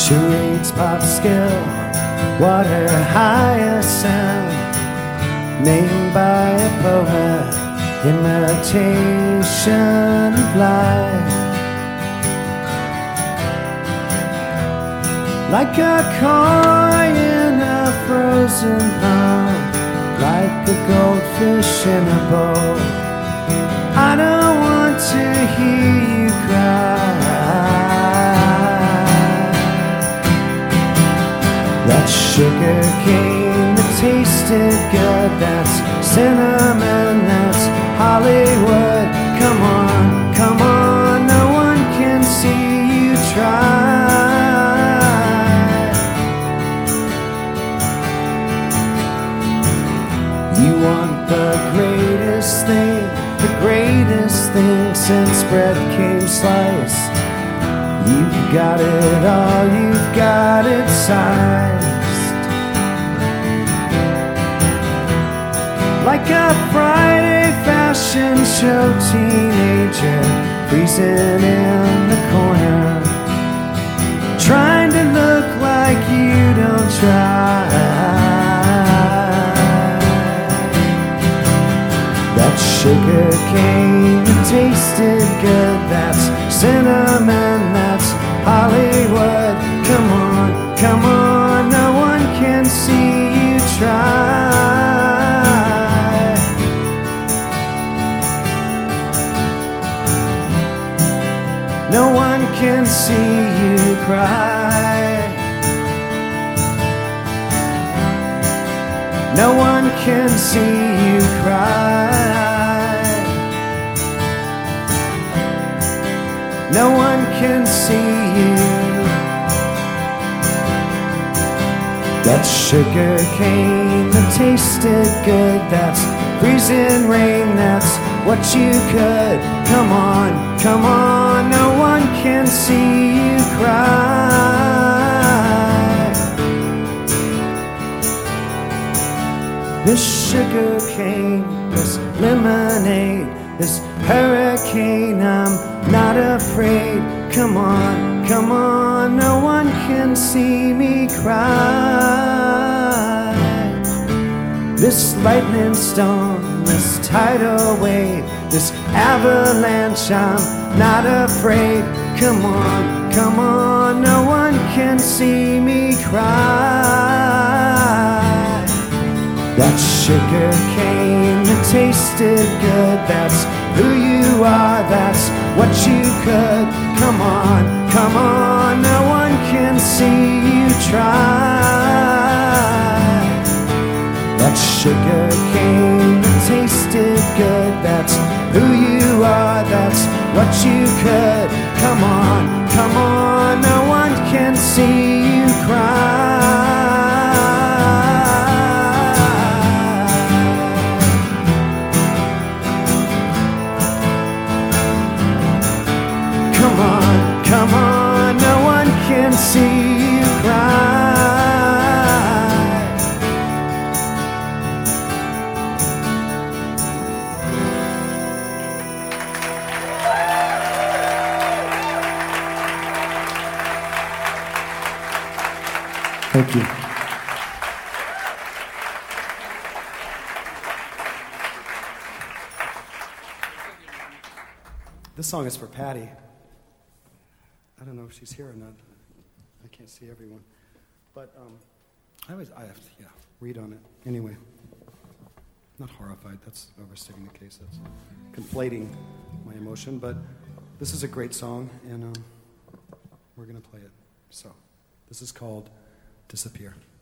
Charades, pop skill, water hyacinth, named by a poet, imitation of life. Like a koi in a frozen pond, like a goldfish in a bowl. I don't want to hear you cry. That sugar cane that tasted good, that's cinnamon, that's Hollywood. Come on, come on, no one can see you try. You want the greatest thing since bread came sliced. You've got it all, you've got it sized. Like a Friday fashion show teenager, freezing in the corner, trying to look like you don't try. That sugar cane that tasted good, that's cinnamon, that's Hollywood. Come on, come on, no one can see you try. No one can see you cry. No one can see you cry. No one can see you. That sugar cane that tasted good, that's freezing rain, that's what you could. Come on, come on, no one can see you cry. This sugar cane, this lemonade, this hurricane, I'm not afraid. Come on, come on, no one can see me cry. This lightning storm, this tidal wave, this avalanche, I'm not afraid. Come on, no one can see me cry. That sugar cane that tasted good, that's who you are, that's what you could. Come on, come on, no one can see you try. That sugar cane that tasted good, that's who you are, that's what you could. Come on, no one can see you cry. Come on, no one can see you cry. Thank you. This song is for Patty. I don't know if she's here or not. I can't see everyone. But I have to read on it. Anyway, not horrified. That's overstating the case. That's conflating my emotion. But this is a great song, and we're going to play it. So this is called Disappear.